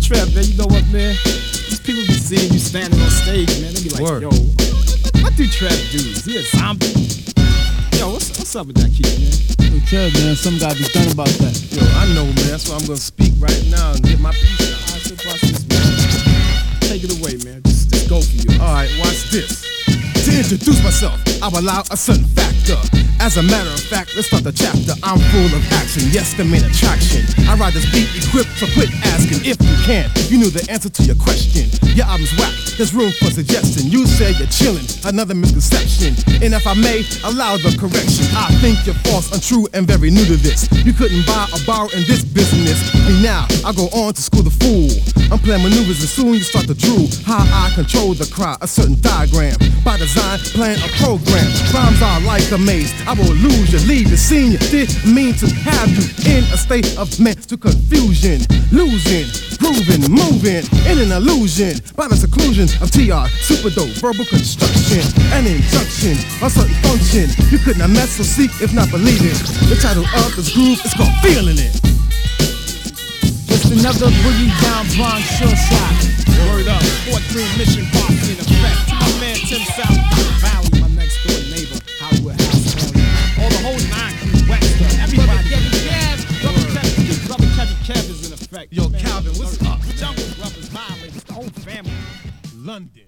Trev, man, you know what, man? These people be seeing you standing on stage, man. They be like, Word. yo, what do Trev do? Is he a zombie? Yo, what's up with that kid, man? Yo, Trev, man, something gotta be done about that. Yo, I know, man. That's why I'm gonna speak right now and get my piece out. Alright, so watch this, man. Take it away, man. Just go for you. Alright, watch this. To introduce myself, I will allow a certain factor. As a matter of fact, let's start the chapter. I'm full of action, yes, the main attraction. I ride this beat equipped, so quit asking if you can. You knew the answer to your question. Your album's whack, there's room for suggestion. You say you're chillin', another misconception. And if I may, allow the correction. I think you're false, untrue, and very new to this. You couldn't buy or borrow in this business. And now, I go on to school the fool. I'm playing maneuvers and soon you start to drool. How I control the crowd, a certain diagram. By design, plan a program. Rhymes are like a maze. I will lose you, leave you, seen you. Didn't mean to have you in a state of mental confusion. Losing, grooving, moving in an illusion. By the seclusion of TR, super dope, verbal construction. An injunction, a certain function. You couldn't have mess or seek if not believe it. The title of this groove is called Feeling It. Just another boogie down Bronx sure shot. Word up, 4-3 mission box in effect. My man Tim South Valley, my next door neighbor, Hollywood House, all the whole 9 crew, Wexter, everybody. Brother Kevin Kev is in effect. Yo, Calvin, what's up? Jungle Brothers, Violators, the whole family. London.